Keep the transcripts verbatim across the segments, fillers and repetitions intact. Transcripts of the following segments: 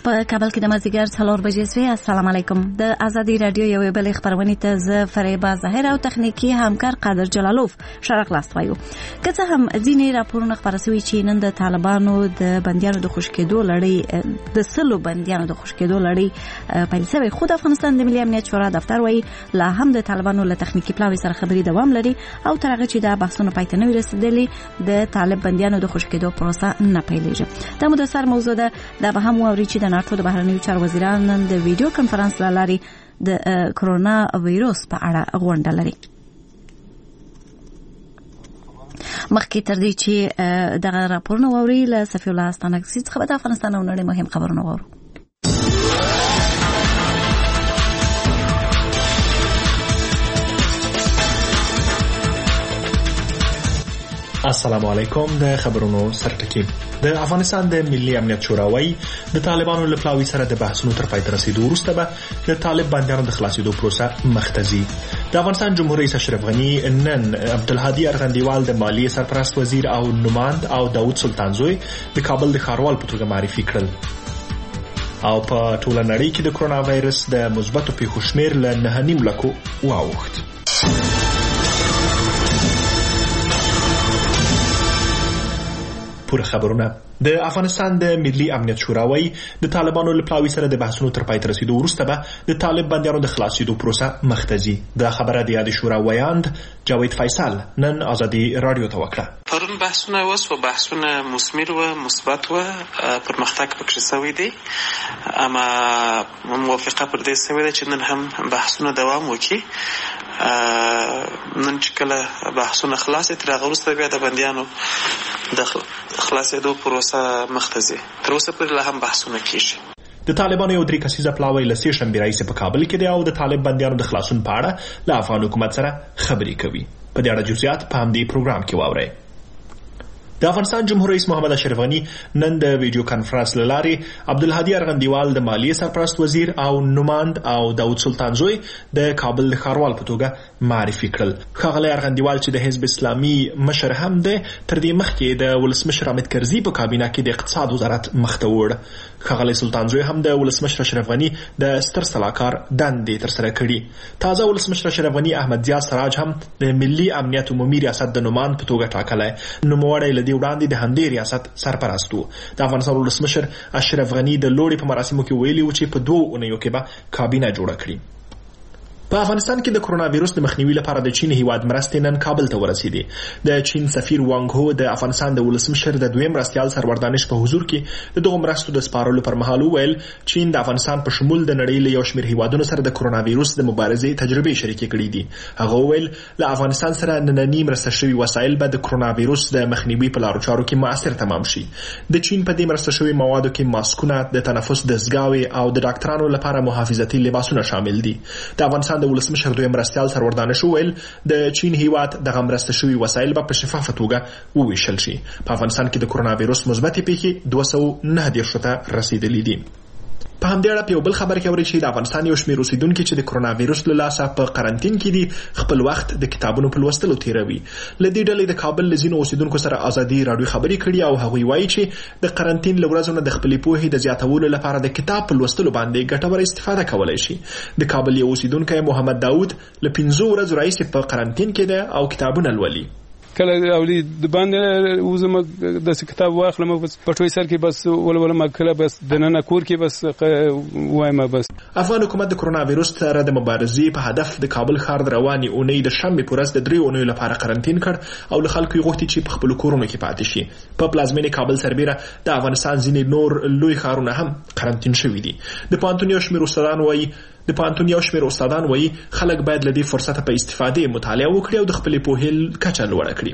په کابل کې د مازدیګر څلور بجې سوې. السلام علیکم. د ازادي رادیو یوې بلې خبرونې ته زه فریبا ظاهر او تخنیکی همکار قادر جلالوف شرق لاست وایو. که څه هم ځینې راپورونه خپاره شوي چې نن د طالبانو د بندیانو د خوشکېدو لړۍ د سلو بندیانو د خوشکېدو لړۍ پیل شوې، خو د افغانستان د ملي امنیت شورا دفتر وایي لا هم د طالبانو له تخنیکی پلاوي سره خبرې دوام لري او تر هغه چې دا بحثونه پای ته نه وي رسېدلي د طالب بندیانو د خوشکېدو پروسه نه پیلېږي. دا مدثر موضوع ده. دا به هم واوري چې د ناټو د بهرنیو چارو وزیران نن د ویډیو کنفرانس له لارې د کرونا وایروس په اړه غونډه لري. مخکې تر دې چې دغه راپورونه واوري له صفي الله استانکسي څخه به د افغانستان او نړۍ مهم خبرونه واورو. السلام علیکم. د خبرونو سرټکی. د افغانستان د ملي امنیت شورا وايي د طالبانو له پلاوي سره د بحثونو تر پای ته رسیدو وروسته به د طالب بندیانو د خلاصېدو پروسه مخته ځي. د افغانستان جمهور رئیس اشرف غني نن عبدالهادي ارغندیوال د مالیې سرپرست وزیر او نوماند او داود سلطانزوی د کابل د ښاروال په توګه معرفي کړل. او په ټوله نړۍ کې د کرونا وایرس د مثبتو پیښو شمېر له نهه نیم لکو واوښت. پوره خبرونه. د افغانستان د ملي امنیت شورا وايي د طالبانو له پلاوي سره د بحثونو تر پای ته رسیدو وروسته به د طالب بندیانو د خلاصېدو پروسه مخته ځي. دا خبره د یاد شورا ویاند جاوید فیصل نن ازادي رادیو ته وکړه. پرون بحثونه وسو، بحثونه مثمر و مثبت و پرمختګ پکې شوی دی، اما موافقه پر دې شوی ده چې نن هم بحثونه دوام وکړي. نن چې کله بحثونه خلاص تر هغه وروسته بیا د بندیانو د خلاصېدو پروسه مخته ځي. تر اوسه پورې لا هم بحثونه کیږي. د طالبانو یو درې کسیزه پلاوی له سې شنبې راهیسې په کابل کې دی او د طالب بندیانو د خلاصون په اړه له افغان حکومت سره خبرې کوي. په دې اړه جزئیات په همدې پروګرام کې واورئ. د افغانستان جمهور رئیس محمد اشرف غني نن د ویډیو کانفرنس له لارې عبدالهادي ارغندیوال د مالیې سرپرست وزیر او نوماند او داود سلطانزوی د کابل د ښاروال په توګه معرفي کړل. ښاغلی ارغندیوال چې د حزب اسلامي مشر هم دی، تر دې مخکې د ولسمشر حامد کرزي په کابینه کې د اقتصاد وزارت مخته وړ. ښاغلی سلطانزوی هم د ولسمشر اشرف غني د ستر سلاکار دندې ترسره کړي. تازه ولسمشر اشرف غني احمد ضیاء سراج هم د ملي امنیت عمومي ریاست د نوماند په توګه ټاکلی. نوموړی دی وړاندې د همدې ریاست سرپرست و. د افغانستان ولسمشر اشرف غني د لوړې په مراسمو کې ویلي و چې په دوو اونیو کې به کابینه جوړه کړي. په افغانستان کې د کرونا وایروس د مخنیوي لپاره د چین هیواد مرستې نن کابل ته ورسېدې. د چین سفیر وانګ هو د افغانستان د ولسمشر د دویم مرستیال سرور دانش په حضور کې د دغو مرستو د سپارلو پر مهال وویل چین د افغانستان په شمول د نړۍ له یو شمېر هیوادونو سره د کرونا وایروس د مبارزې تجربې شریکې کړې دي. هغه وویل له افغانستان سره نننی مرسته شوي وسایل به د کرونا وایروس د مخنیوي په لارو چارو کې مؤثر تمام شي. د چین په دې مرسته شوي موادو کې ماسکونه، د تنفس دستګاوې او د ډاکټرانو لپاره محافظتي لباسونه شامل دي. د افغانستان د ولسمشر دویم مرستیال سرور دانش وویل د چین هیواد دغه مرسته شوي وسایل به په شفافه توګه وویشل شي. په افغانستان کې د کرونا وایروس مثبتې پیښې دوه سوه نهه دېرشو ته رسېدلي دي. په همدې اړه په یو بل خبر کې اورئ چې د افغانستان یو شمېر اوسېدونکي چې د کرونا وایروس له لاسه په قرنطین کې دي خپل وخت د کتابونو په لوستلو تېروي. له دې ډلې د کابل له ځینو اوسېدونکو سره ازادي راډیو خبرې کړي او هغوی وایي چې د قرنطین له ورځو نه د خپلې پوهې د زیاتولو لپاره د کتاب په لوستلو باندې ګټوره استفاده کولی شي. د کابل یو اوسېدونکی محمد داود له پنځو ورځو راهیسې په قرنطین کې دی او کتابونه لولي. کله اولی د باندې وزم د کتاب واخلم په پټوي سر کې بس ولول ما کله بس د نن کور کې بس وایم بس. افغان حکومت د کرونا وایروس سره د مبارزې په هدف د کابل ښار د رواني اونۍ د شنبې پر ورځ د درې اونیو لپاره قرنطین کړ او له خلکو یې غوښتي چې په خپل کورونو کې پاتې شي. په پلازمینې کابل سربیره د افغانستان ځینې نور لوی ښارونه هم قرنطین شوي دي. د پوهنتون یو شمېر استادان وایي د پوهنتون یو شمېر استادان وایي خلک باید له دې فرصته په استفادې مطالعه وکړي او د خپلې پوهې کچه لوړه کړي.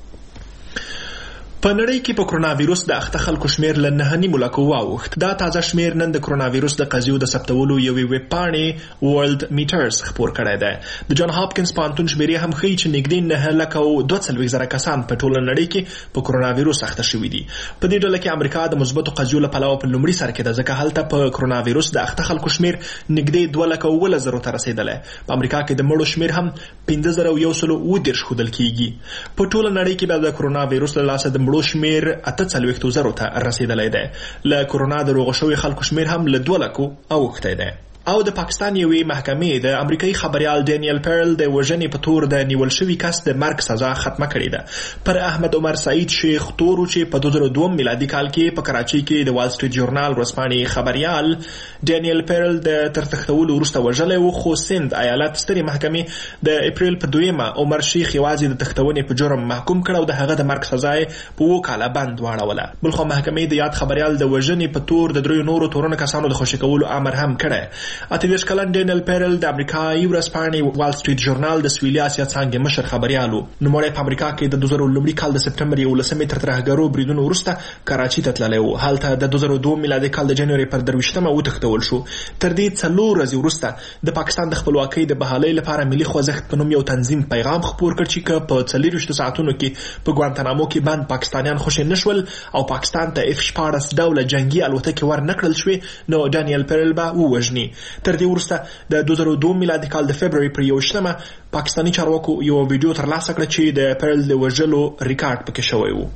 په نړۍ کې په کرونا وایروس د اخته خلکو شمېر له نهه نیمو لکو واوښت. دا تازه شمېر نن د کرونا وایروس د قضیو د ثبتولو یوې ویب پاڼې ورلد میټرز خپور کړی دی. د جان هاپکینز پوهنتون شمېرې هم ښیي چې نږدې نهه لکه او دوه څلوېښت زره کسان په ټوله نړۍ کې په کرونا وایروس اخته شوي دي. په دې ډله کې امریکا د مثبتو قضیو له پلوه په لومړي سر کې ده، ځکه هلته په کرونا وایروس د اخته خلکو شمېر نږدې دوه لکه اوولس زرو ته رسېدلی. په امریکا کې د مړو شمېر هم پنځه زره یو سلو اووه دېرش ښودل کېږي. په ټوله نړۍ کې د کرونا وایروس له لاسه د مړو شمیر اته څلوېښتو زرو ته رسیدلی دی. له کورونا د روغ شوي خلکو شمیر هم له دوه لکو اوښتی دی. او د پاکستان یوې محکمې د امریکایي خبریال ډینیل پیرل د وژنې په تور د نیول شوي کس د مرګ سزا ختمه کړې ده. پر احمد عمر سعید شیخ تورو چې په دوه زره دوه میلادي کال کې په کراچۍ کې د وال سټریټ ژورنال ورځپاڼې خبریال ډینیل پیرل د تر تختولو وروسته وژلی و، خو سند ایالت سترې محکمې د اپریل په دویمه عمر شیخ یوازې د تختونې په جرم محکوم کړ او د هغه د مرګ سزا یې په اووه کاله بند واړوله. بلخوا محکمې د یاد خبریال د وژنې په تور د دریو نورو تورنه کسانو د خوشي کولو امر هم کړی. اته دېرش کلن ډینیل پیرل د امریکایي ورځپاڼې وال سټریټ ژورنال د سویلي اسیا څانګې مشر خبریال و. نوموړی په امریکا کې د دوه زره لومړي کال د سپټمبر یولسمې تر ترهګرو بریدونو وروسته کراچۍ ته تللی و. هلته د دوه زره دوه میلادي کال د جنوري پر درویشتمه وتښتول شو. تر دې څلور ورځې وروسته د پاکستان د خپلواکۍ د بحالۍ لپاره ملي خوځښت په نوم یو تنظیم پیغام خپور کړ چې که په څلېرویشتو ساعتونو کې په ګوانتانامو کې بند پاکستانیان خوشي نه شول او پاکستان ته اف شپاړس ډوله جنګي الوتکې ور نه کړل شوې نو ډانیل پیرل به ووژني. تر دې وروسته د دوه زره دوه میلادي کال د فبروري پر یوویشتمه پاکستاني چارواکو یو ویډیو ترلاسه کړه چې د پیرل د وژلو ریکارډ پکې شوی و.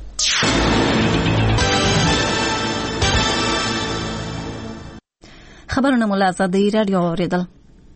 خبرونه مو له ازادۍ راډیو واورېدل.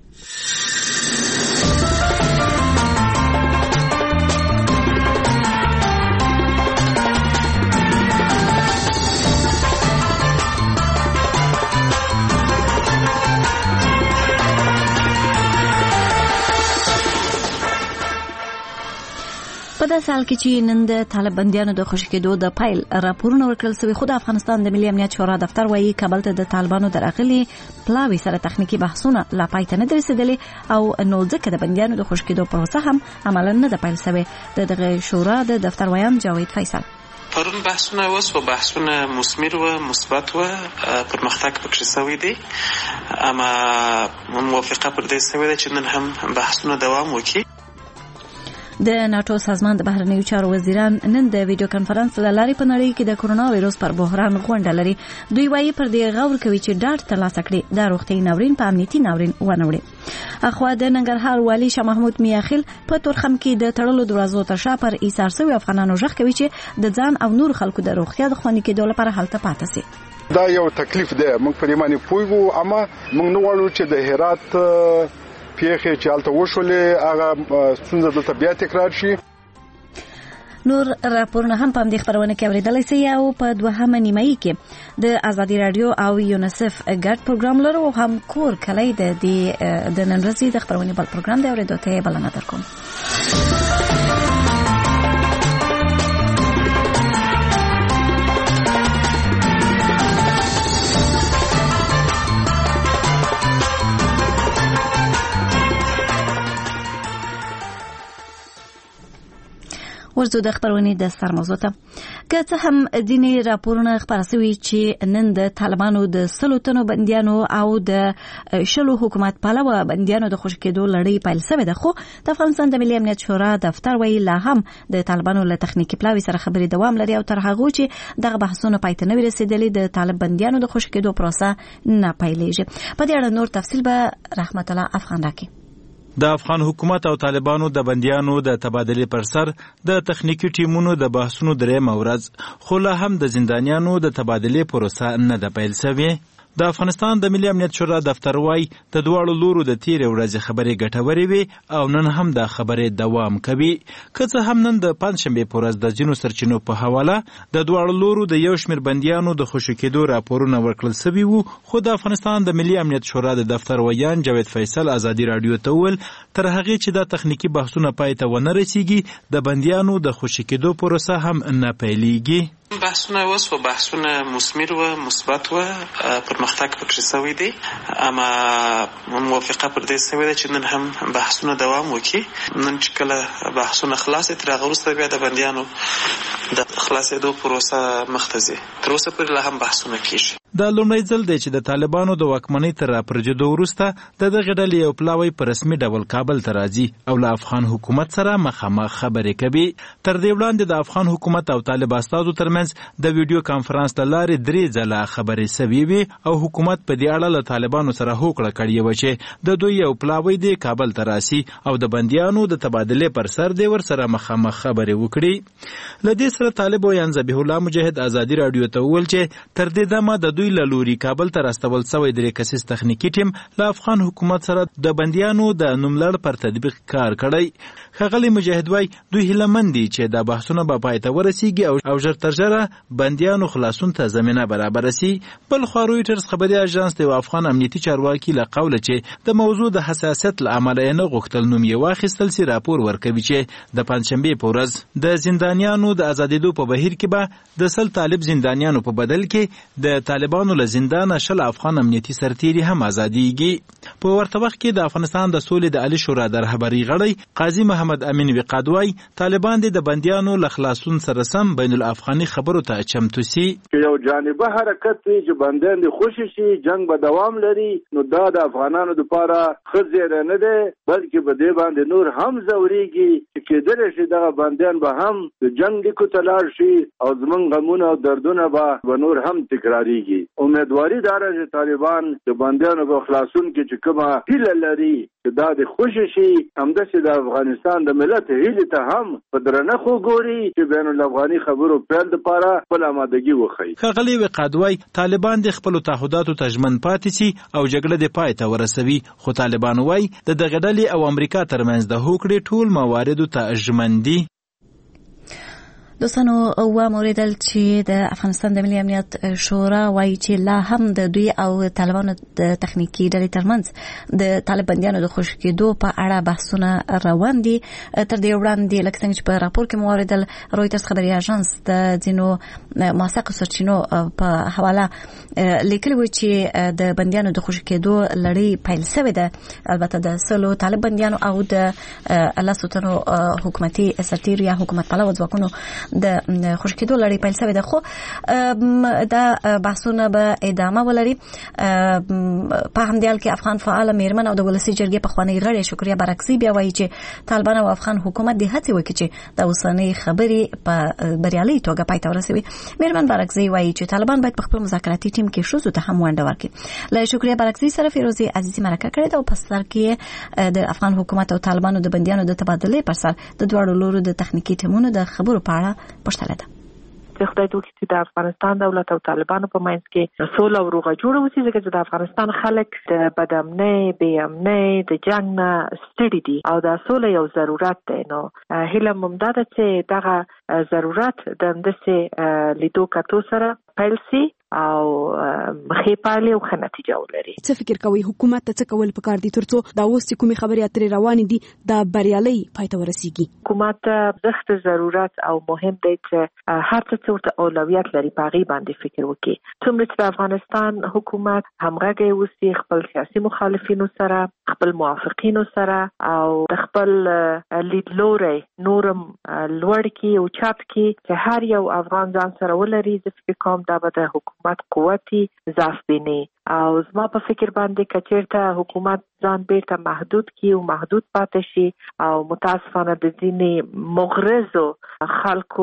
په داسې حال کې چې نن د طالب بندیانو د خوشي کېدو د پیل راپورونه ورکړل شوي، خو د افغانستان د ملي امنیت شورا دفتر وایي کابل ته د طالبانو د راغلي پلاوي سره تخنیکي بحثونه لا پای ته نه دي رسېدلي او نو ځکه د بندیانو د خوشي کېدو پروسه هم عملاً نه ده پیل شوې. د دغه شورا د دفتر ویان جاوید فیصل: پرون بحثونه وسو، بحثونه مثمر و مثبت و پرمختګ پکې شوی دی، اما موافقه پر دې شوې ده چې نن هم بحثونه دوام وکړي. د ناتو سازمان د بهرنیو چارو وزیران نن د ویډیو کانفرنس له لارې په نړۍ کې د کورونا وایروس پر بحران غونډه لري. دوی وایي پر دې غور کوي چې ډاډ ترلاسه کړي د روغتیايي ناورین په امنیتي ناورین ونه وړي. اخوا د ننګرهار والي شاه محمود میاخیل په تورخم کې د تړلو دروازو تر شا پر ایثار شوي افغانانو غږ کوي چې د ځان او نور خلکو د روغتیا د خوندي کېدو لپاره هلته پاتې سي. دا یو تکلیف دی، موږ په دې باندې پوه یو، اما موږ نه غواړو چې د هرات پیښې چې هلته وشولې هغه ستونزه دلته بیا تکرار شي. نور راپورونه هم په همدې خپرونه کې اورېدلی سئ او په دوهمه نیمایي کې د ازادي راډیو او یونیسف ګډ پروګرام لرو او هم کور کلی د د نن ورځې د خپرونې بل پروګرام دی، اورېدو ته یې بلنه درکوم. ورځو د خبرونې د ستر موضوع ته. که څه هم ځینې راپورونه خپاره شوي چې نن د طالبانو د سلو تنو بندیانو او د شلو حکومت پالوه بندیانو د خوشي کېدو لړۍ پیل شوې ده، خو د افغانستان د ملي امنیت شورا دفتر وایي لا هم د طالبانو له تخنیکي پلاوي سره خبرې دوام لري او تر هغو چې دغه بحثونه پای ته نه وي رسېدلي د طالب بندیانو د خوشي کېدو پروسه نه پیلېږي. په دې اړه نور تفصیل به رحمت الله افغان راکړي. د افغان حکومت او طالبانو د بندیانو د تبادلې پر سر د تخنیکی ټیمونو د بحثونو درېیمه ورځ، خو لا هم د زندانیانو د تبادلې پروسه نه ده پیل شوې. د افغانستان د ملي امنیت شورا دفتر وایي د دواړو لورو د تیرې ورځې خبرې ګټورې وي او نن هم دا خبرې دوام کوي. که څه هم نن د پنجشنبې په ورځ د ځینو سرچینو په حواله د دواړو لورو د یو شمېر بندیانو د خوشي کېدو راپورونه ورکړل شوي وو، خو د افغانستان د ملي امنیت شورا د دفتر ویان جاوید فیصل ازادي راډیو ته وویل تر هغې چې دا تخنیکي بحثونه پای ته ونه رسیږي د بندیانو د خوشي کېدو پروسه هم نه پیلېږي. بحثونه وسو، بحثونه مثمر و مثبت و پرمختګ پکې شوی دی، اما موافقه پر دې شوې ده چې نن هم بحثونه دوام وکړي. نن چې کله بحثونه خلاص تر هغه وروسته بیا د بندیانو د خلاصېدو پروسه مخ ته ځي. تر اوسه پورې لا هم بحثونه کېږي. دا لومړی ځل دی چې د طالبانو د واکمنۍ تر راپرځېدو وروسته د دغې ډلې یو پلاوی په رسمي ډول کابل ته راځي او له افغان حکومت سره مخامخ خبرې کوي. تر دې وړاندې د افغان حکومت او طالب استازو ترمنځ د ویډیو کانفرنس له لارې درې ځله خبرې سوي وي او حکومت په دې اړه له طالبانو سره هوکړه کړې وه چې د دوی یو پلاوی دی کابل ته راسي او د بندیانو د تبادلې پر سر دی ورسره مخامخ خبرې وکړي. له دې سره طالب ویان ذبیح الله مجاهد ازادي راډیو ته وویل چې تر دې دمه د دوی له لوري کابل ته راستول سوی درې کسیز تخنیکي ټیم له افغان حکومت سره د بندیانو د نوملړ پر تطبیق کار کړی. ښاغلی مجاهد وایي دوی هیلهمند دي چې دا بحثونه به پای ته ورسیږي او ژر تر ژره بندیانو خلاصون ته زمینه برابره سي. بل خوا رویټرز خبري اژانس د افغان امنیتي چارواکي له قوله چې د موضوع د حساسیت له امله یې نه غوښتل نوم یې واخیستل سي راپور ورکوي چې د پنجشنبې په ورځ د زندانیانو د ازادېدو په بهیر کې به د سل طالب زندانیانو په بدل کې د طالبانو له زندانه شل افغان امنیتي سرتیري هم ازادېږي. په ورته وخت کې د افغانستان د سولې د عالي شورا د رهبرۍ غړی قاضي محمد امین وقاد وایي طالبان د بندیانو له خلاصون سره سم بین الافغاني خبرو ته چمتو سي. یو جانبه حرکت دی چې بندیان دې خوشي شي جنگ به دوام لري نو دا د افغانانو لپاره ښه زیری نه دی بلکې په دې باندې نور هم ځورېږي چې کېدلی شي دغه بندیان به هم د جنگ لیکو ته لاړ شي او زموږ غمونه او دردونه به نور هم تکراریږي. امیدواري دا ده چې طالبان د بندیانو په خلاصون کې چې کومه هیله لري چې دا د خوشي شي همداسې د افغانستان د ملت هیلې ته هم په درنښت وګوري چې بین الافغاني خبرو پیل دپاره خپل امادګي وښیي. ښاغلی وقاد وایي طالبان د خپلو تعهداتو ته ژمن پاتې سي او جګړه د پای ته ورسوي خو طالبان وایي د دغې ډلې او امریکا ترمنځ د هوکړې ټول مواردو ته ژمن دي. دوستانو واوریدل چې د افغانستان د ملي امنیت شورا وایي چې لا هم د دوی او طالبانو د تخنیکی ډلې ترمنځ د طالب بندیانو د خوشي کېدو په اړه بحثونه روان دي. تر دې وړاندې لکه څنګه چې په راپور کې مو واوریدل رویټرز خبري اژانس د ځینو موثقو سرچینو په حواله لیکلي وو چې د بندیانو د خوشي کېدو لړۍ پیل شوې ده البته د سلو طالب بندیانو او د لاسو تنو حکومتي سرتیرو یا حکومت پلو ځواکونو د خوشي کېدو لړۍ پیل شوې ده خو دا بحثونه به ادامه ولري. په همدې حال کې افغان فعال میرمن او د ولسي جرګې پخوانی غړي شکریا برکزي بیا وایي چې طالبان او افغان حکومت د هڅې وکړي چې د اوسنۍ خبرې په بریالي توګه پای ته ورسوي. میرمن برکزي وایي چې طالبان باید په خپل مذاکراتي ټیم کې ښځو ته هم ونډه ورکړي. له شکریا برکزي سره فیروزي عزیزي مرکه کړې ده او په سر کې د افغان حکومت او طالبانو د بندیانو د تبادلې پر سر د دواړو لورو د تخنیکی ټیمونو د خبرو په اړه پوښتنه ده. چې خدای دوی چې د افغانستان دولت او طالبانو په منځ کې سوله او روغه جوړه وشي ځکه چې د افغانستان خلک د بدامنۍ بې امنۍ د جنګ نه ستړي دي او د سوله یو ضرورت دی. نو هیله ممدا ده چې دغه ضرورت د همداسې لیدو کتو سره پیل سي او مخې پالي او ښه نتیجه ولري. څه فکر کوي حکومت ته څه کول پکار دي ترڅو دا اوس چې کومې خبرې اترې روانې دي دا بریالۍ پای ته ورسیږي؟ حکومت ته سخت ضرورت او مهم دی چې هر څه چې ورته اولویت لري په هغې باندې فکر وکړي. څومره چې د افغانستان حکومت همغږی اوسي خپل سیاسي مخالفینو سره خپل موافقینو سره او د خپل لیدلوری نورم لوړ کړي او چت کړي چې هر یو افغان ځان سره ولري. زه فکر کوم دا به د حکومت قوتي ضعف بیني او زما په فکر باندې کچیرته حکومت ځان بیرته محدود کی او محدود پاتې شي او متاسفانه د ځینې مغرضو خلکو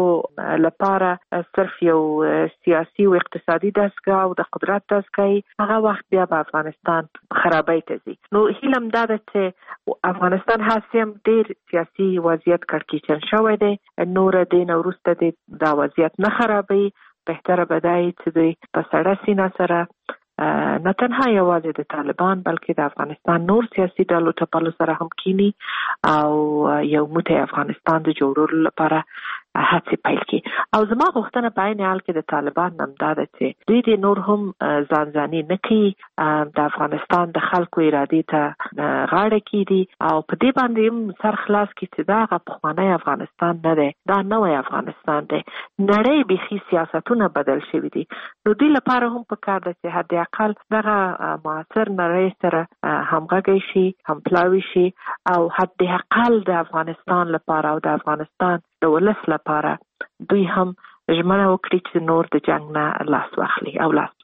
لپاره صرف یو سیاسي او اقتصادي دستګاه او د قدرت دستګاه هغه وخت بیا په افغانستان خرابۍ ته ځي. نو هیلم دا ده چې افغانستان هاسیم ډیر سیاسي وضعیت کړکېچن شوی دی نور دین وروسته دی دا وضعیت نه خرابوي. بهتره بدای چې دوی په سړه سینه سره نه تنها یوازې د طالبان بلکې د افغانستان نور سیاسي ډلو ټپلو سره هم کینی او یو موټی افغانستان د جوړولو لپاره هڅې پیل کړي. او زما غوښتنه په عین حال کې د طالبان هم دا ده چې دوی د نور هم ځانځاني نه کوي د افغانستان د خلکو ارادې ته غاړه کیدي او په دې باندې هم سر خلاص کړي چې دا هغه پخوانی افغانستان نه دی دا نوی افغانستان دی. نړۍ بیخي سیاستونه بدل شوي دي نو دوی لپاره هم پکار ده چې حد اقل دغه معاصر نړۍ سره همغږی شي همپلاوي شي او حد اقل د افغانستان لپاره او د افغانستان د ولس لپاره دوی هم ژمنه وکړي چې نور د جنګ نه لاس واخلي او لاس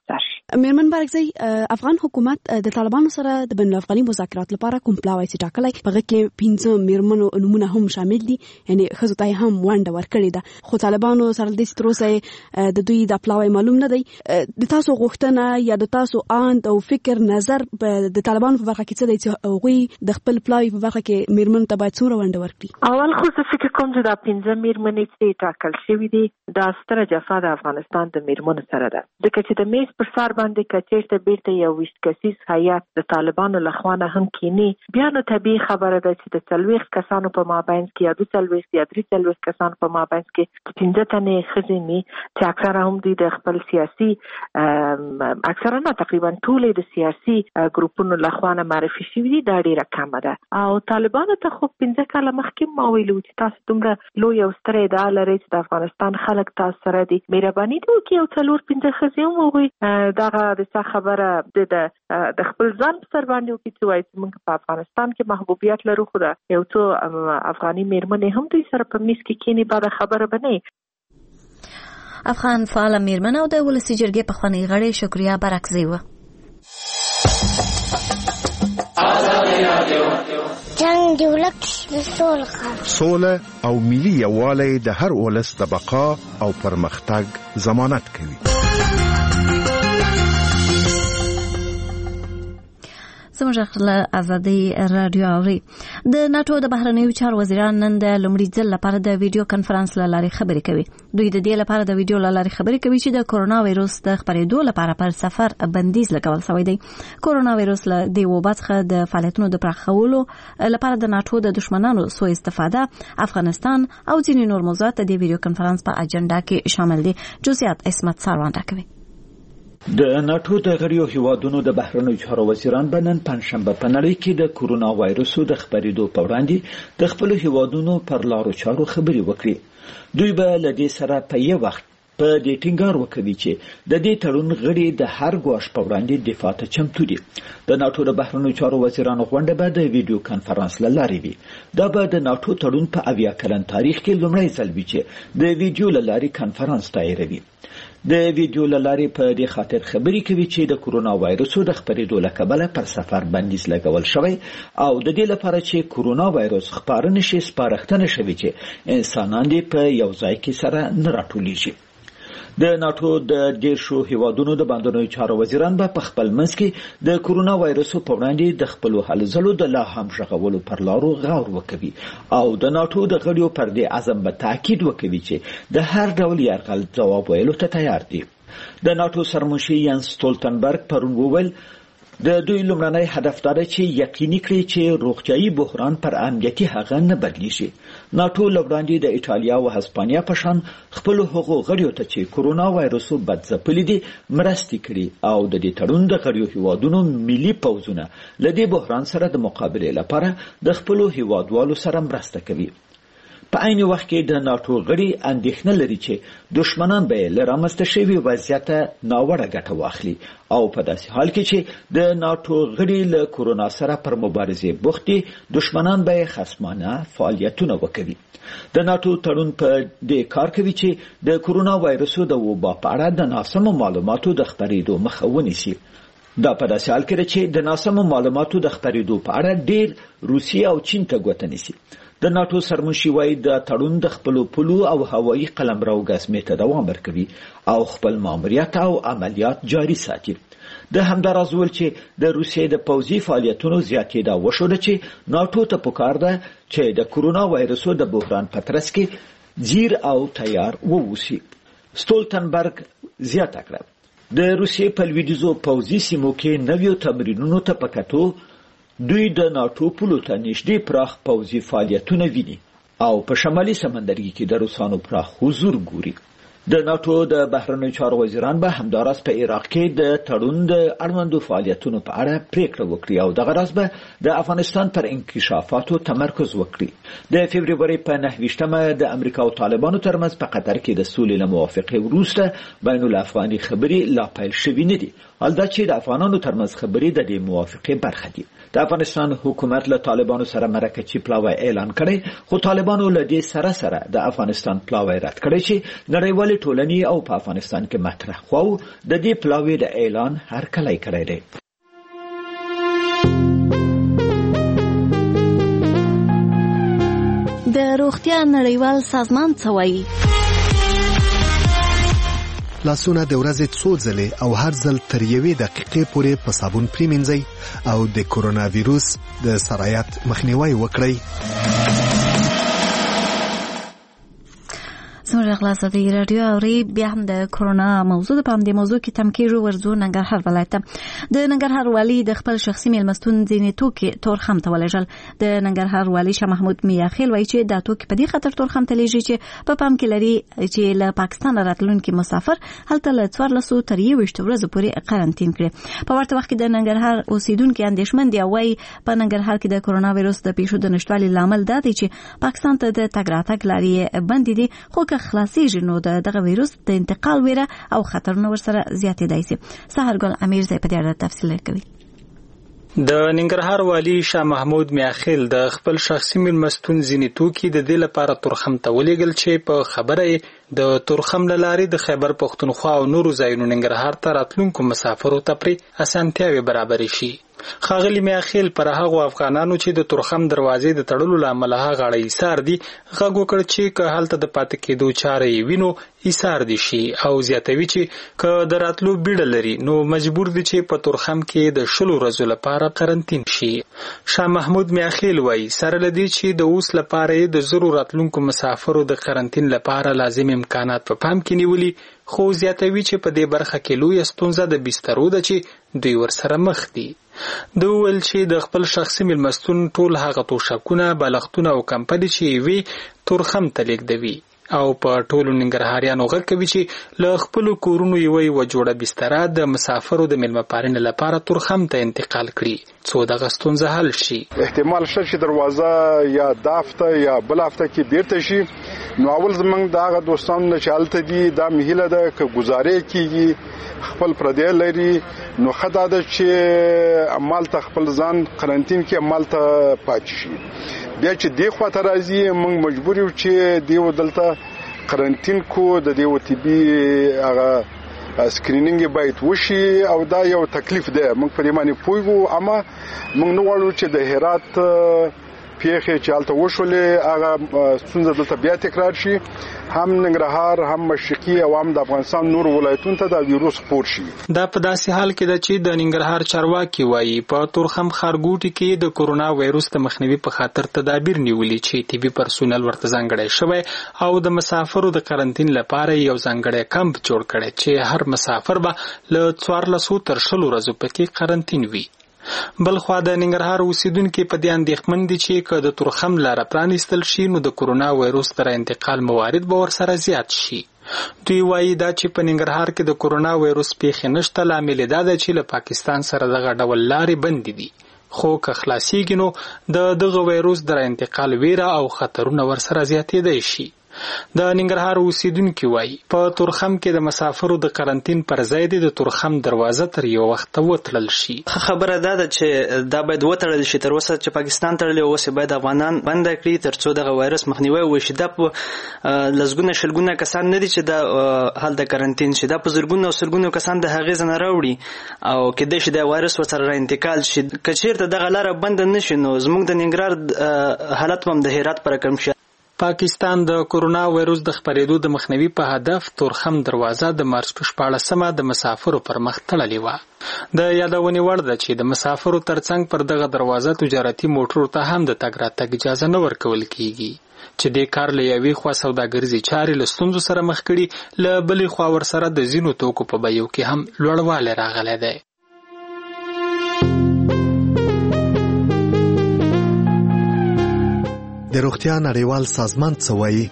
بهتر شي. میرمن بارکزی، افغان حکومت د طالبانو سره د بین الافغاني مذاکرات لپاره کوم پلاوی چې ټاکلی په کې پنځه میرمنو نمونه هم شامل دي، یعنی ښځو ته هم ونډه ورکړې ده، خو طالبانو سره د تر اوسه د دوی د پلاوی معلوم نه دی. د تاسو غوښتنه یا د تاسو آند او فکر نظر د طالبانو په برخه کې څه دی چې هغوی د خپل پلاوی په برخه کې میرمنو ته باید څومره ونډه ورکړي؟ اول خو زه فکر کوم چې دا پنځه میرمنې چې ټاکل شوي دي دا ستره جفا د افغانستان د میرمنو سره ده، ځکه چې د میز پر سر باندې که چېرته بیرته یو ویشت کسیز هیات د طالبانو له خوا نه هم کینی، بیا نو طبیعي خبره ده چې د څلوېښت کسانو په مابینځ کې یا دوه څلوېښت یا درې څلوېښت کسانو په مابینځ کې پنځه تنې ښځې وي چې اکثره هم دوی د خپل سیاسي اکثره نه تقریبا ټولې د سیاسي ګروپونو له خوا نه معرفي شوي دي، دا ډېره کمه ده. او طالبانو ته خو پنځه کاله مخکې ما ویلي وو چې تاسو دومره لوی او ستره ادعا لرئ چې د افغانستان خلک تاسو سره دي، مهرباني دې وکړئ یو څلور پنځه ښځې هم وغوئ. دغه د څه خبره د خپل ځان په سر باندې وکړي چې وایي چې موږ په افغانستان کې محبوبیت لرو، خو د یو څو افغاني میرمنې هم دوی سره په میز کې کینی، بده خبره به نه. افغان فعاله میرمن او د ولسي جرګې پخوانۍ غړې شکریا برکزی وه. جنگ دی ولک سول خاص سوله او ملي یووالی د هر ولس د بقا او پرمختګ ضمانت کوي. زموږ له ازادي رادیو اوري. د ناتو د بهرنیو چارو وزیران نن د لومړي ځل لپاره د ویډیو کانفرنس له لارې خبرې کوي. دوی د دې لپاره د ویډیو له لارې خبرې کوي چې د کورونا وایروس د خپرېدو لپاره پر سفر بندیز لګول شوی دی. کورونا وایروس له دې وبا څخه د فعالیتونو د پراخولو لپاره د ناتو د دشمنانو سوء استفاده، افغانستان او ځینې نور موضوعات د دې ویډیو کانفرنس په اجنډا کې شامل دي. جزئیات اسمت ساروان راکوي. د ناتو د غړیو هیوادونو د بهرنیو چارو وزیران به نن پنځشنبه په نړۍ کې د کورونا وایروس د خپرېدو په وړاندې د خپل هیوادونو پر لارو چارو خبرې وکړي. دوی به له دې سره په یو وخت په دې ټینګار وکوي چې د دې تړون غړي د هر ګواښ په وړاندې دفاع ته چمتو دي. د ناتو د بهرنیو چارو وزیرانو غونډه به د ویډیو کانفرنس له لارې وي. دا به د ناتو تړون په اویا کلن تاریخ کې لومړی ځل وي چې د ویډیو له لارې کانفرنس دایروي. د ویډیو له لارې په دې خاطر خبرې کوي چې د کورونا وایروس د خپرېدو له کبله پر سفر بندیز لګول شوی او د دې لپاره چې کورونا وایروس خپاره نشي سپارښتنه شوی چې انسانان دې په یو ځای کې سره نه راټولیږي. د ناتو د دیرشو هیوادونو د باندنیو چارو وزیران به په خپل منځ کې د کورونا وایروس په وړاندې د خپل هلو ځلو د لا هم ژغولو پر لارو غور وکوي او د ناتو د غړیو پر دې عزم به تاکید وکوي چې د هر ډول یرغل ځواب ویلو ته تیار دي. د ناتو سرمنشي ینس سټولتنبرګ پرون وویل د دوی لومړنی هدف دا دی چې یقیني کړي چې روغتیايي بحران پر امنیتي هغه نه بدلیږي. ناتو لوړاندې د ایټالیا او هسپانیا په شان خپل حقوق غړیو ته چې کورونا وایروس بد ځپلي دي مرستې کړي او د دې تړون د غړیو هیوادونو ملي پوځونه له دې بحران سره د مقابلې لپاره د خپل هیوادوالو سره مرسته کوي. په عین وخت کې د ناتو غړي اندېښنه لري چې دشمنان به له رامنځته شوي وضعیت ناوړه ګټه واخلي او په داسې حال کې چې د ناتو غړي له کورونا سره پر مبارزې بوخت دي، دشمنان به خصمانه فعالیتونه وکړي. د ناتو تړون په دې کار کوي چې د کورونا وایروس د وبا په اړه د ناسمو معلوماتو د خپرېدو مخه ونیسي. دا په داسې حال کې چې د ناسمو معلوماتو د خپرېدو په اړه ډېر روسیه او چین ته ګوته نیسي. د ناتو سرمنشي وايي د تړون د خپلو پولو او هوایي قلمرو ګزمې ته دوام ورکوي او خپل ماموریت او عملیات جاري ساتي. د همداراز ول چې د روسیې د پوځي فعالیتونو زیاتېدا وشوده چې ناتو ته پکار ده چې د کورونا وایروسو د بحران په ترڅ کې ځیر او تیار ووسی. سټولتنبرګ زیاته کړه د روسیې په لویدیځو پوځي سیمو کې نویو تمرینونو ته پکاتو دوی د ناتو پولو ته نږدې پراخ پوځي فعالیتونه ویني او په شمالي سمندرګي کې د روسانو پراخ حضور ګوري. د ناتو د بهرنیو چارو وزیران به همداراز په عراق کې د تړون د اړوندو فعالیتونو په اړه پریکړه وکړي او دغه راز به د افغانستان پر انکشافاتو تمرکز وکړي. د فبرवरी په نهه ویشتمه د امریکا او طالبانو ترمنځ په قطر کې د سولې له موافقې وروسته بین الافغاني خبرې لا پیل شوې نه دي، البته چې د افغانانو ترمنځ خبرې د دې موافقې برخه دي. د افغانستان حکومت له طالبانو سره مرکزي پلاوی اعلان کړي، خو طالبانو له دې سره سره د افغانستان پلاوی رد کړي چې نړیوال ټولنې او په افغانستان کې مطرح خو د دې پلاوی د اعلان هرکلی کړی دی. د روغتیا نړیوال سازمان څه وایي؟ لاسونه د ورځې څو ځلې او هر ځل تر یوې دقیقې پورې په صابون پریمنځئ او د کورونا ویروس د سرایت مخنیوي وکړئ. زموږ خلاصه د رادیو اوري بیا هم د کورونا موضوع په هم د موضوع کې تمکیږو ورځو ننګرهار ولایت د ننګرهار والی د خپل شخصي میلمستون ځینې توکي تورخم ته ولېږل. د ننګرهار والی شاه محمود میاخیل وایي چې دا توکي په دې خاطر تورخم ته لیږي چې په پام کې لري چې له پاکستان راتلونکي مسافر هلته له څوارلسو تر یوویشت ورځو پورې قرنطین کړي. په ورته وخت کې د ننګرهار اوسیدونکي اندېښمن دي او وایي په ننګرهار کې د کورونا ویروس د پیښو د نشتوالي لامل دا دی چې پاکستان ته د تګ راتګ لارې بندې دي، خو که خلاصيږي نو دغه ویروس د انتقال ویره او خطرونه ورسره زیاتېدای شي. سحرګل امیر زې په دې اړه تفصیل کوي. د ننګرهار والی شاه محمود میاخیل د خپل شخصي میلمستون ځینې توکي د دې لپاره تورخم ته ولېږل چې په خبره د تورخم له لارې د خیبر پښتونخوا او نورو ځایونو ننګرهار ته راتلونکو مسافرو ته پرې اسانتیاوې برابرې شي. ښاغلي میاخیل پر هغو افغانانو چې د تورخم دروازې د تړلو له امله هغه اړه ایثار دي غږ وکړ چې که هلته د پاتې کېدو چاره یې وینو ایثار دي شي او زیاتوي چې که د راتلو بیړه لري نو مجبور دي چې په تورخم کې د شلو ورځو لپاره قرنطین شي. شاه محمود میاخیل وایي سره له دې چې د اوس لپاره د زرو راتلونکو مسافرو د قرنطین لپاره لازم امکانات په پام کې نیولي، خو زیاتوي چې په دې برخه کې لویه ستونزه د بسترو ده چې دوی ورسره مخ دي. د ویل چې د خپل شخصي میلمستون ټول هغه توشکونه، بالښتونه او کمپلې چې وي تورخم ته لیږدوي او په ټولو ننګرهاریانو غږ کوي چې له خپلو کورونو یوه یوه جوړه بستره د مسافرو د میلمه پالنې لپاره تورخم ته انتقال کړي څو دغه ستونزه حل شي. احتمال شته چې دروازه یا دافته یا بل هفته کې بیرته شي، نو اول زمونږ د هغه دوستانو چې هلته دي دا مهیله ده که ګزارې کېږي خپل پردی لري نو خدا ده چې امالته خپل ځان قرنطین کې امالته پاتې شي. بیا چې دی خواته راځي موږ مجبور یو چې دیو دلته قرنطین کو د دیو طبي هغه سکرینینګ باید وشي او دا یو تکلیف دی. موږ په دې باندې پوهیږو اما موږ نه غواړو چې د هرات پیښې چې هلته وشولې هغه ستونزه دلته بیا تکرار شي، هم ننګرهار هم مشرقي او هم د افغانستان نور ولایتونو ته دا ویروس خپور شي. دا په داسې حال کې ده چې د ننګرهار چارواکي وایي په تورخم ښارګوټي کې د کورونا ویروس د مخنیوي په خاطر تدابیر نیولي چې طبي پرسونل ورته ځانګړی شوی او د مسافرو د قرنطین لپاره یو ځانګړی کمپ جوړ کړی چې هر مسافر به له څوارلسو تر شلو ورځو پکې قرنطین وي. بل خوا د ننګرهار اوسیدونکي په دې اندېښمن دي چې که د تورخم لاره پرانیستل شي نو د کورونا ویروس تر انتقال موارد به ورسره زیات شي. دوی وایي دا چې په ننګرهار کې د کورونا ویروس پیښې نشته لامل دا ده چې له پاکستان سره دغه ډول لارې بندې دي، خو که خلاصیږي نو د دغه ویروس در انتقال ویره او خطرونه ورسره زیاتېدای شي. د ننګرهار اوسیدونکي وایي په تورخم کې د مسافرو د قرنطین پر ځای د تورخم دروازه تر یو وخت وتړل شي. خبره دا ده چې دا باید وتړل شي، تر اوسه چې پاکستان تړلی اوس باید افغانان بند کړي ترڅو دغه وایرس مخنیوي وشي. دا په لسګونه شلګونه کسان نه دي چې دا هلته قرنطین شي، دا په زرګونه او سلګونه کسان د هغې ځنه راوړي او کېدای شي دا وایرس ورسره را انتقال شي. که چېرته دغه لاره بنده نه شي نو زموږ د ننګرهار حالت هم د هرات په رقم شي. پاکستان د کورونا ویروس د خپرېدو د مخنیوي په هدف تورخم دروازه د مارچ په شپاړلسمه د مسافرو پر مخ تړلې وه. د یادونې وړ ده چې د مسافرو ترڅنګ پر دغه دروازه تجارتي موټرو ته هم د تګ راتګ اجازه نه ورکول کیږي چې دې کار له یوې خوا سوداګریزې چارې له ستونزو سره مخ کړي، له بلې خوا ورسره د ځینو توکو په بیو کې هم لوړوالی راغلی دی. د روغتیا نړیوال سازمان څه وایي؟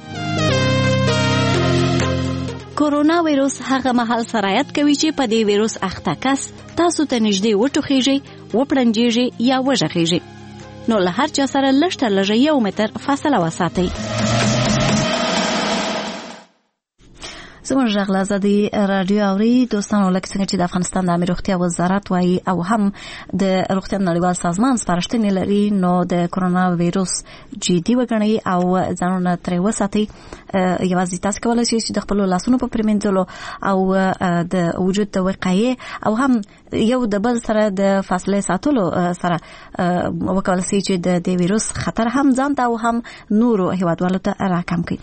کورونا ویروس هغه مهال سرایت کوي چې په دې ویروس اخته کس تاسو ته نږدې وټوخیږي، وپړنجیږي یا وژغیږي، نو له هر چا سره لږ تر لږه یو متر فاصله وساتئ. زموږ غږ له ازادي راډیو اوري دوستانو، لکه څنګه چې د افغانستان د امنیت روغتیا وزارت وایي او هم د روغتیا نړیوال سازمان سپارښتنې لري، نو د کرونا ویروس جدي وګڼئ او ځانونه ترې وساتئ. یوازې تاسو کولی شئ چې د خپلو لاسونو په پریمنځلو او د وجود د وقایې او هم یو د بل سره د فاصلې ساتلو سره وکولای شئ چې د دې ویروس خطر هم ځان ته او هم نورو هیوادوالو ته راکم کړي.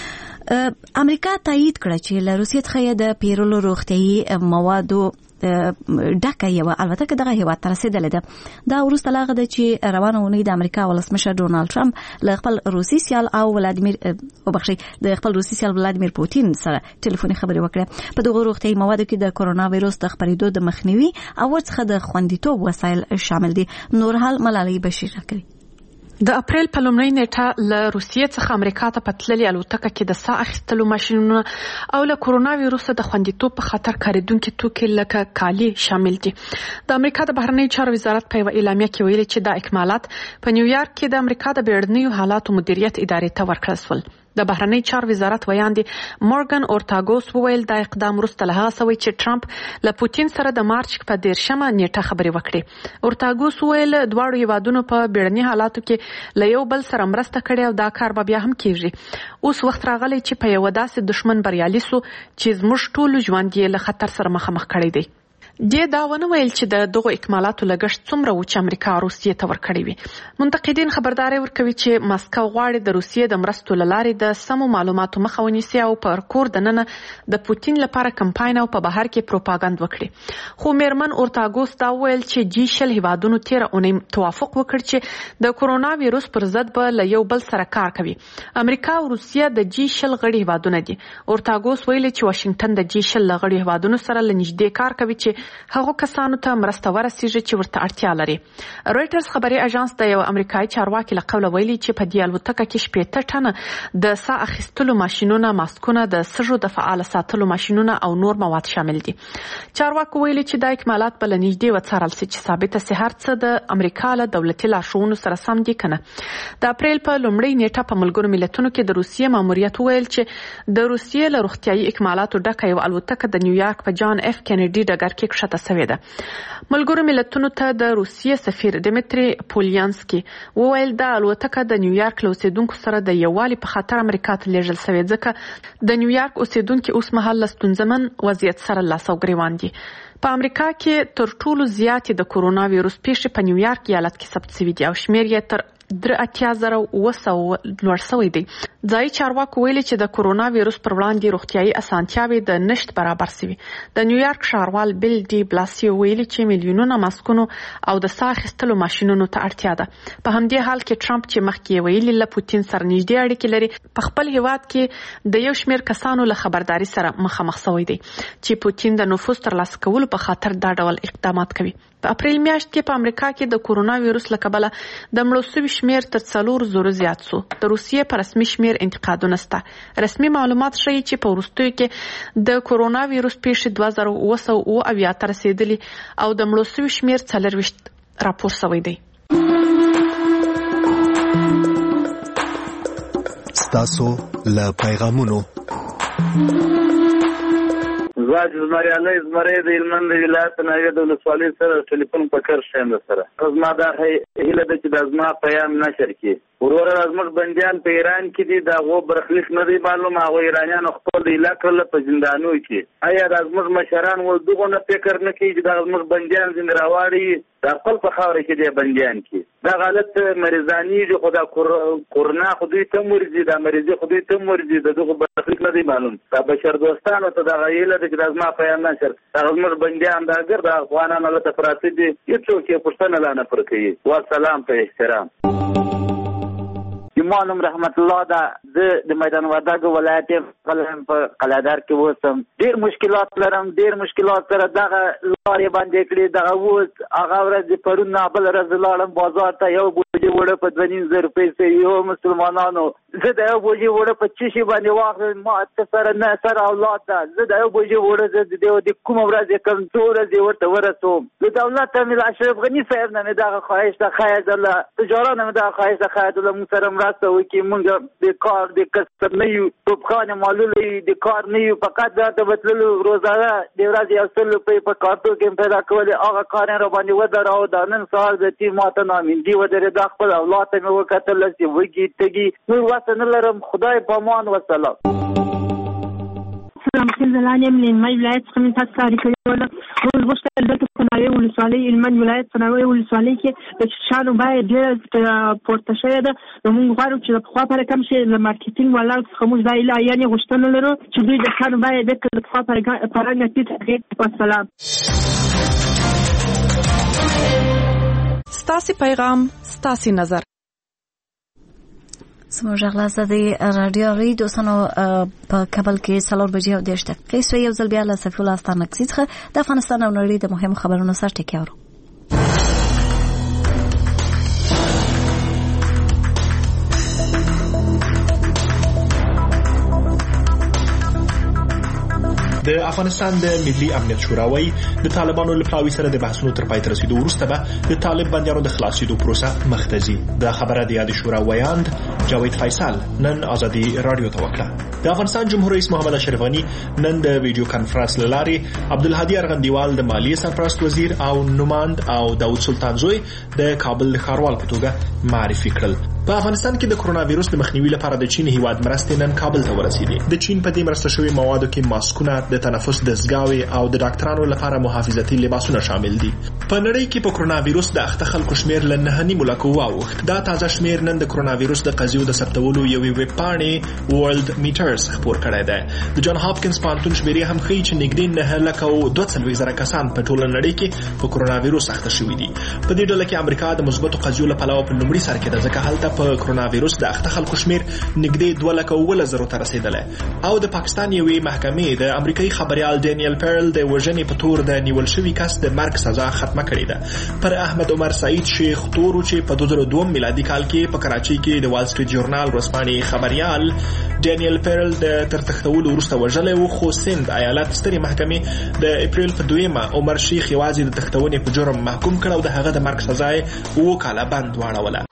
امریکا تایید کړه چې له روسیې څخه د پیرلو روغتیايي موادو ډکه یو البته دغه هیواد ته رسیدلې ده. دا وروسته له هغه ده چې روانه اونۍ د امریکا ولسمشر ډونالد ټرمپ له خپل روسي سیال او ولادیمیر وبخښئ د خپل روسي سیال ولادیمیر پوتین سره ټلیفوني خبرې وکړې. په دغه روغتیايي موادو کې د کرونا ویروس د خپرېدو د مخنیوي او ورڅخه د خوندیتوب وسایل شامل دي. نور حال ملالۍ بشیر راکړي. د اپریل په لومړۍ نیټه له روسیې څخه امریکا ته په تللې الوتکه کې د ساه اخیستلو ماشینونه او له کرونا ویروس د خوندیتوب په خطر کارېدونکي توکي لکه کالي شامل دي. د امریکا د بهرنیو چارو وزارت په یوه اعلامیه کې ویلي چې دا اکمالات په نیویارک کې د امریکا د بیړنیو حالاتو مدیریت ادارې ته ورکړل شول. د بهرنی چارو وزارت ویاندې مورګن اورتاګوس وویل دا اقدام وروسته له هغه سوی چې ټرمپ له پوتین سره د مارچ په دیرشمه نیټه خبرې وکړې. اورتاګوس وویل دواړو هیوادونو په بیړني حالاتو کې له یو بل سره مرسته کړې او دا کار به بیا هم کیږي. اوس وخت راغلی چې په یو داسې دشمن بریالي سو چې زموږ ټولو ژوند یې له خطر سره مخامخ کړی دی. دې دا ونه ویل چې د دغو اکمالاتو لګښت څومره و چې امریکا روسیې ته ورکړی وي. منتقدین خبرداري ورکوي چې ماسکو غواړي د روسیې د مرستو له لارې د سمو معلوماتو مخه ونیسي او په کور دننه د پوتین لپاره کمپاین او په بهر کې پروپاګاند وکړي. خو میرمن اورتاګوس دا ویل چې جی شل هیوادونو تیر اونۍ توافق وکړ چې د کرونا ویروس پر ضد به له یو بل سره کار کوي. امریکا او روسیه د جی شل غړي هیوادونه دي. اورتاګوس ویل چې واشنگټن د جی شل غړي هیوادونو سره لنږدې کار کوي چې هغه کسانو ته مرسته ورسیږي چې ورته اړتیا لري. رويټرز خبري اژانس د یو امریکایي چارواکي له قوله ویلي چې په دې الوتکه کې شپږ ټنه د ساه اخیستلو ماشینونه، ماسکونه، د سږو د فعال ساتلو ماشینونه او نور مواد شامل دي. چارواکي ویلي چې د اکمالات بل نږدې وڅارل سي چې ثابته سي هر څه د امریکا له دولتي لارښوونو سره سم دي کنه. د اپریل په لومړۍ نیټه په ملګرو ملتونو کې د روسیې ماموریت ویل چې د روسیې له روغتیايي اکمالاتو ډکه یو الوتکه د نیویارک په جان اف کینیډي ډګر کې کښته سوې ده. ملګرو ملتونو ته د روسیې سفیر دمیتری پولیانسکی وویل دا الوتکه د نیویارک له اوسیدونکو سره د یووالي په خاطر امریکا ته لیږل شوې ځکه د نیویارک اوسیدونکو اوس مهال له ستونزمن وضعیت سره لاس او ګریوان دي. په امریکا کې تر ټولو زیاتې د کرونا ویروس پیښې په نیویارک ایالت کې ثبت شوي دي او شمیر یې تر درې اتیا زره اوه سوه لوړ شوی دی. ځایي چارواکو ویلي چې د کرونا ویروس پر وړاندې روغتیايي اسانتیاوې د نشت برابر شوي. د نیویارک ښاروال بیل ډي بلاسیو ویلي چې میلیونونه ماسکونو او د ساه اخیستلو ماشینونو ته اړتیا ده. په همدې حال کې ټرمپ چې مخکې ویلي له پوتین سره نږدې اړیکې لري په خپل هیواد کې د یو شمیر کسانو له خبرداري سره مخامخ شوی دی چې پوتین د نفوذ ترلاسه کولو په خاطر دا ډول اقدامات کوي. په اپریل میاشت کې په امریکا کې د کرونا ویروس له کبله د مړو شویو شمیر تر څلور زره زیات شو. د روسیې په رسمي شمیر انتقادونه شته. رسمي معلومات ښیي چې په وروستیو کې د کرونا ویروس پیښې دوه زره اوه سوه اوه اویا ته رسیدلي او د مړو شویو شمیر څلرویشت راپور شوی دی. ستاسو له پیغامونو زاج زمری علی زمری د هلمند ولایت ناوې د ولسوالۍ سره ټلیفون په کار شیم سره زما دا هیله ده چې د زما پیام نشر کړي. ورور زموږ بندیان په ایران کې دي دا غو برخلیک نه دی معلوم. هغه ایرانیان خپل علاقې له په زندانو کې آیا د زموږ مشران ول دغه نه فکر نه کوي چې د زموږ بندیان زنده راوړي د خپل په خاور کې دی بندیان کې دا غلط مریضانی جو خدا کورنا خودی ته مرزي دا مریضي خودی ته مرزي دغه برخلیک نه دی معلوم. دا بشر دوستانو ته دا غیله د چې زما پیام نشر دا زموږ بندیان دا ګر د افغانانو له تفراط دي هیڅوک یې پښتنه لا نه پر کوي. والسلام په احترام. ایمانم رحمت الله دا د میدان وردګ ولایت قلم په قلادار کې وسم ډیر مشکلات لرم ډیر مشکلات سره دغه لارې باندې کړې دغه وس هغه ورځ پرون بل ورځ لاړم بازار ته یو بوجي وړه په دوه نیم زره روپۍ یو مسلمانانو زه د یو بوجي وړه په چی شي باندې واخلم ما ته سره نه سره اولاد ده زه د یو بوجي وړه زه د دې کوم ورځ کوم څور دې ورته ورسوم د دولت امیر اشرف غنی صاحب نه دا خواهش ده خیر الله تجارت نه دا خواهش ده خیر الله موږ سره مرسته وکړي موږ د کار د کسب نه یو توپخانه معلومه د کار نه یو فقط دا ته وتلو روزانه د ورځې یو څل په کارتو کې پیدا کولې هغه کار نه باندې ودراو دا نن سهار د تی ماته نامین دی ودره د خپل اولاد ته مې وکتل چې وږي تګي نور واسه نه لرم خدای په امان وسلام. سلام زلانیم من مای ولایت څخه من تاسو کاری کوي ولا موږ غوښتل دلته کناوي ولسوالۍ علمن ولایت کناوي ولسوالۍ کې د شانو باید ډېر پورته شوی ده نو موږ غواړو چې په خوا پر کم شي د مارکیټینګ ولا څخه موږ دا اله یعنی غوښتل لرو چې دوی د شانو باید د خوا پر پرانګ تیت والسلام. ستاسي پیغام ستاسي نظر سمو ژغلاس د رادیو ری دوستانو په کابل کې څلور بجې او دېرش دقیقې سوې یو ځل بیا له صفي الله ستانکسي څخه د افغانستان او نړۍ د مهمو خبرونو سره ټکي اورو. د افغانستان د ملي امنیت شورا وايي د طالبانو له پلاوي سره د بحثونو تر پای ته رسیدو وروسته به د طالب بندیانو د خلاصېدو پروسه مخ ته ځي. دا خبره د یاد شورا ویاند جاوید فیصل نن ازادي رادیو ته وکړه. د افغانستان جمهور رئیس محمد اشرف غني نن د ویډیو کانفرنس له لارې عبدالهادي ارغندیوال د مالیې سرپرست وزیر او نوماند او داود سلطان زوی د کابل ښاروال په توګه معرفي کړل. په افغانستان کې د کرونا وایرس د مخنیوي لپاره د چین هیواد مرستې نن کابل ته ورسېدې. د چین په دې مرسته شوي موادو کې ماسکونه، د تنفس دستګاوې او د ډاکټرانو لپاره محافظتي لباسونه شامل دي. په نړۍ کې په کرونا وایرس د اخته خلکو شمیر له نهه نیم لکو واوښت. دا تازه شمیر نن د کرونا وایرس د قضیو د ثبتولو یوې ویب پاڼې ورلد میټرز خپور کړی دی. د جان هاپکینز پوهنتون شمیرې هم ښیي چې نږدې نهه لکه او دوه څلوېښت زره کسان په ټوله نړۍ کې په کرونا وایرس اخته شوي دي. په دې ډله کې امریکا د مثبتو قضیو له پلوه په لومړي سر کې ده ځکه هلته په کرونا وایرس د اخته خلکو شمیر نږدې دوه لکه اوولس زرو ته رسېدلی. او د پاکستان یوې محکمې د امریکایي خبریال ډینیل پیرل د وژنې په تور د نیول شوي کس د مرګ سزا ختمه کړې ده. پر احمد عمر سعید شیخ تورو چې په دوه زره دوه میلادي کال کې په کراچۍ کې د وال سټریټ جورنال ورځپاڼې خبریال ډینیل پیرل د تر تختولو وروسته وژلی و، خو سند ایالت سترې محکمې د اپریل په دویمه عمر شیخ یوازې د تختونې په جرم محکوم کړ او د هغه د مرګ سزا یې اووه کاله بند واړوله.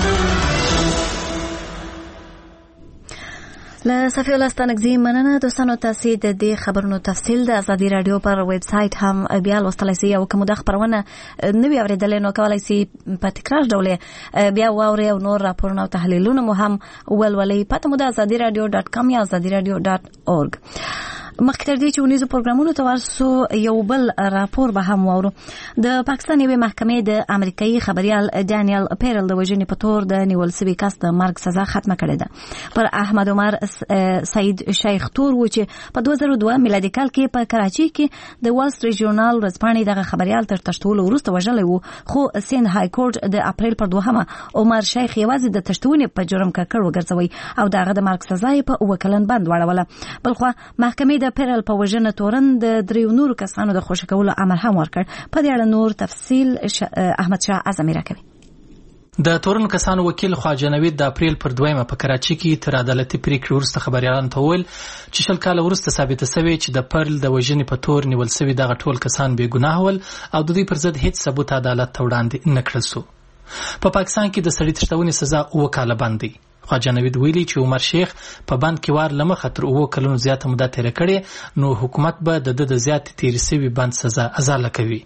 له صفي الله ستانکزي مننه. دوستانو تاسو د دې خبرونو تفصیل د ازادي رادیو پر ویب سټ هم بیا لوستلای شئ او کوم د خبرونه نوې اوریدل نو کولای شئ په تکرار ډول بیا واوري او نور راپورونه او تحلیلونه مو هم ولولئ. پته مو د ازادي رادیو ډاټ کام یا ازادي رادیو ډاټ اورګ. مخکې تر دې چې ونیزو پروګرامونو ته ورسو یو بل راپور به هم واورو. د پاکستان یوې محکمې د امریکایي خبریال ډانیل پیرل د وژنې په تور د نیول شوي کس د مرګ سزا ختمه کړې ده. پر احمد عمر سعید شیخ تور و چې په دوه زره دوه میلادي کال کې په کراچۍ کې د وال سټریټ جورنال ورځپاڼې دغه خبریال تر تشتولو وروسته وژلی و، خو سند های کورټ د اپریل پر دوهمه عمر شیخ یوازې د تشتونې په جرم ککړ وګرځوي او دغه د مرګ سزا یې په اووه کلن بند واړوله. بلخوا محکمې د پیرل په وژنه تورن د دریو نورو کسانو د خوشي کولو امر هم ورکړ. په دې اړه نور تفصیل احمد شاه اعظمي راکوي. د تورن کسانو وکیل خواجه نوید د اپریل پر دویمه په کراچۍ کې تر عدالتي پریکړې وروسته خبريالانو ته وویل چې شل کاله وروسته ثابته شوې چې د پیرل د وژنې په تور نیول شوي دغه ټول کسان بې ګناه ول او د دوی پر ضد هیڅ ثبوت عدالت ته وړاندې نه کړل سو. په پاکستان کې د سړي تښتونې سزا اووه کاله بند دی. خواجه نوید ویلي چې عمر شیخ په بند کې وار لمخه تر اووه کلونو زیاته موده تېره کړې نو حکومت به د د زیاتې تېرې سوي بند سزا ازاله کوي.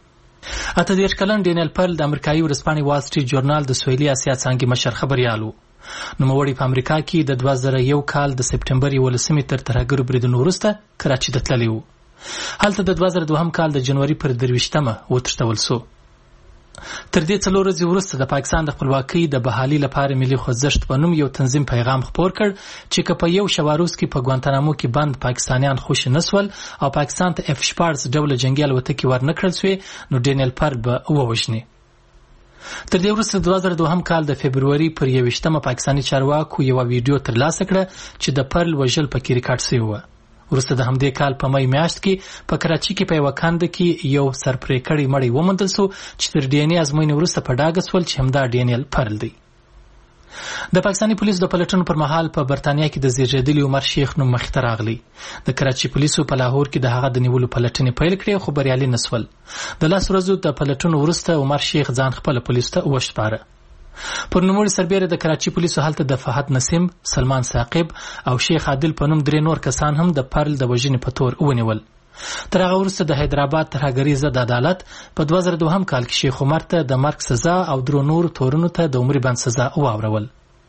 اته دېرش کلن ډینیل پیرل د امریکایي ورځپاڼې وال سټریټ جورنال د سویلي اسیا څانګې مشر خبریال و. نوموړی په امریکا کې د دوه زره یو کال د سپټمبر یولسمې تر ترهګرو بریدونو وروسته کراچۍ ته تللی و. هلته د دوه زره دوهم کال د جنوري پر درویشتمه وتښتول سو. تر دې څلور ورځې وروسته د پاکستان د خپلواکۍ د بحالي لپاره ملي خوځښت په نوم یو تنظیم پیغام خپور کړ چې که په یو شواروز کې په ګوانتانامو کې بند پاکستانیان خوشي نسول او پاکستان ته اف شپاړس ډوله جنگي الوتکې ور نه کړل سوې نو ډینیل پیرل به ووژني. تر دې وروسته دوه زره دوهم کال د فبروري پر یوویشتمه پاکستاني چارواکو یوه ویډیو ترلاسه کړه چې د پیرل وژل پکې ریکارډ سوی و. وروسته د همدې کال په مای میاشت کې په کراچۍ کې په یوه کنده کې یو سرپرې کړی مړی وموندل سو چې تر ډي ان اې ازموینې وروسته په ډاګه سول چې همدا ډینیل پیرل دی. د پاکستاني پولیسو د پلټنو پر مهال په برتانیا کې د زیږیدلي عمر شیخ نوم مخې ته راغلی. د کراچي پولیسو په لاهور کې د هغه د نیولو پلټنې پیل کړې خو بریالي نسول. د لاس ورځو د پلټنو وروسته عمر شیخ ځان خپل پولیسو ته وشپاره. پر نوموړي سربېره د کراچي پولیسو هلته د فهد نسیم، سلمان ثاقب او شیخ عادل په نوم درې نور کسان هم د پرل د وژنې په تور ونیول. تر هغه وروسته د حیدرآباد ترهګرۍ ضد عدالت په دوه زره دوهم کال کې شیخ عمر ته د مرګ سزا او درو نورو تورونو ته د عمري بند سزا واورول.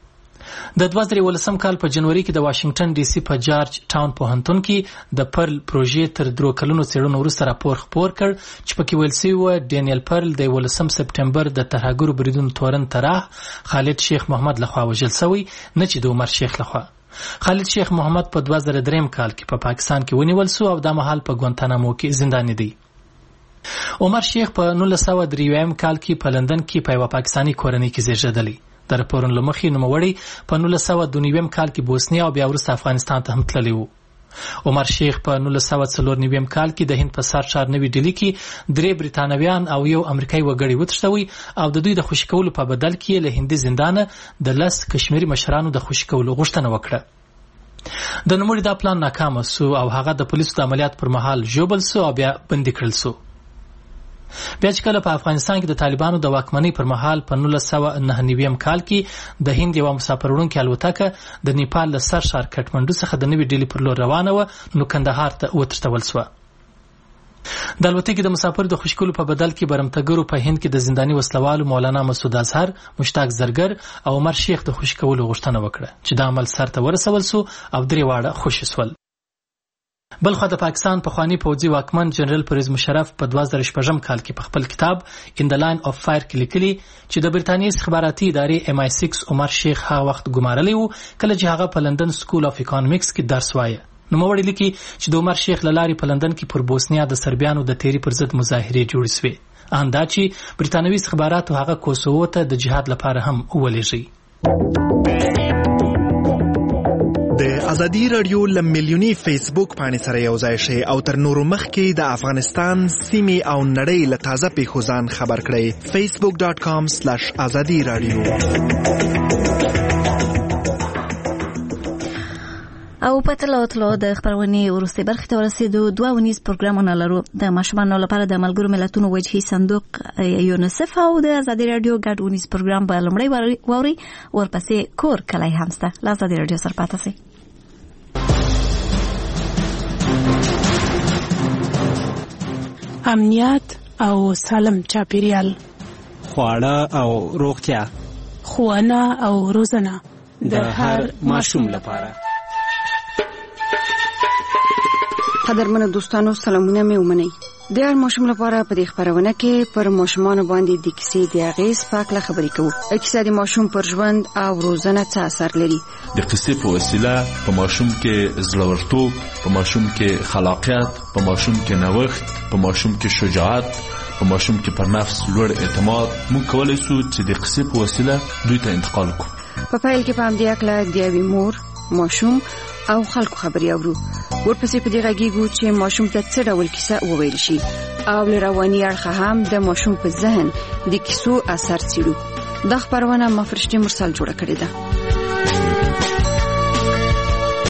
د دوه زره یولسم کال په جنوري کې د واشنگټن ډي سي په جارج ټاون پوهنتون کې د پرل پروژې تر درو کلونو څېړنو وروسته راپور خپور کړ چې پکې ویل شوي وه ډینیل پرل د یولسم سپټمبر د ترهګرو بریدونو تورن طرح خالد شیخ محمد لخوا وژل شوی، نه چې د عمر شیخ لخوا. خالد شیخ محمد په دوه زره دریم کال کې په پا پاکستان کې ونیول سو او دا مهال په ګوانتانامو کې زنداني دی. عمر شیخ په نولس سوه درېیم کال کې په لندن کې په یوه پاکستاني کورنۍ کې زیږېدلی. د راپورونو له مخې نوموړی په نولس سوه دوه نویم کال کې بوسنیا او بیا وروسته افغانستان ته هم تللی و. عمر شیخ په نولس سوه څلور نویم کال کې د هند په سر چار نوي ډیلي کې درې بریتانویان او یو امریکایي وګړي وتښتوي او د دوی د خوشي کولو په بدل کې له هندي زندانه د لس کشمیري مشرانو د خوشي کولو غوښتنه وکړه. د نوموړي دا پلان ناکامه سو او هغه د پولیسو د عملیات پر مهال ژوبل سو او بیا بندي کړل سو. بیا چې کله په افغانستان کې د طالبانو د واکمنۍ پر مهال په نولس سوه نهه نویم کال کې د هند یوه مسافروړونکې الوتکه د نیپال له سر ښار کټمنډو څخه د نوي ډیلي پر لور روانه وه نو کندهار ته وتښتول سوه. د الوتکې د مسافرو د خوشي کولو په بدل کې برمتګرو په هند کې د زنداني وسلوالو مولانا مسعود اظهر، مشتاق زرګر او عمر شیخ د خوشي کولو غوښتنه وکړه چې دا عمل سر ته ورسول سو او درې واړه خوشي سول. بلخوا د پاکستان پخوانی پوځي واکمن جنرال پرویز مشرف په دوه زره شپږم کال کې په خپل کتاب ان د لاین اف فایر کې لیکلي چې د برتانیې استخباراتي ادارې ام آی سکس عمر شیخ هغه وخت ګمارلی و کله چې هغه په لندن سکول اف اکونومیکس کې درس وایه. نوموړی لیکي چې د عمر شیخ له لارې په لندن کې پر بوسنیا د سربیانو د تیری پر ضد مظاهرې جوړې سوې، ان دا چې برتانوي استخباراتو هغه کوسوو ته د جهاد لپاره هم ولېږي. د ازادي رادیو له میلیوني فیسبوک پاڼې سره یو ځای شئ او تر نورو مخکې د افغانستان سیمې او نړۍ له تازه پیښو ځان خبر کړئ. فیسبوک ډاټ کام سلیش ازادي رادیو. او په تلو تلو د خبرونې وروستۍ برخې ته ورسېدو. دوه ونیز پروګرامونه لرو. د ماشومانو لپاره د ملګرو ملتونو وجهي صندوق یونیسف او د ازادي رادیو ګډ ونیز پروګرام به لومړی واورئ، ورپسې کور کلی هم شته. له ازادي رادیو سره پاتې شئ. امنیت او سالم چاپیریال، خواړه او روغتیا، ښوونه او روزنه د هر ماشوم لپاره. قدرمنو دوستانو، سلامونه مې ومنئ. د هر ماشوم لپاره په دې خبرونه کې پر ماشومانو باندې د کیسې د اغېز په اړه خبرې کوو. کیسه د ماشوم پر ژوند او روزنه څه اثر لري. د قصې په وسیله په ماشوم کې زړورتوب، په ماشوم کې خلاقیت، په ماشوم کې نوښت، په ماشوم کې شجاعت، په ماشوم کې پر نفس لوړ اعتماد موږ کولی شو چې د قصې په وسیله دوی ته انتقال کړو. په پیل کې په همدې هکله د یوې مور، ماشوم او خلکو خبرې اورو. ورپسې په دې غږیږو چې ماشوم ته څه ډول کیسه وویل شي او له رواني اړخه هم د ماشوم په ذهن د کیسو اثر څېړو. دا خبرونه ما فرشتي مرسل جوړه کړې ده.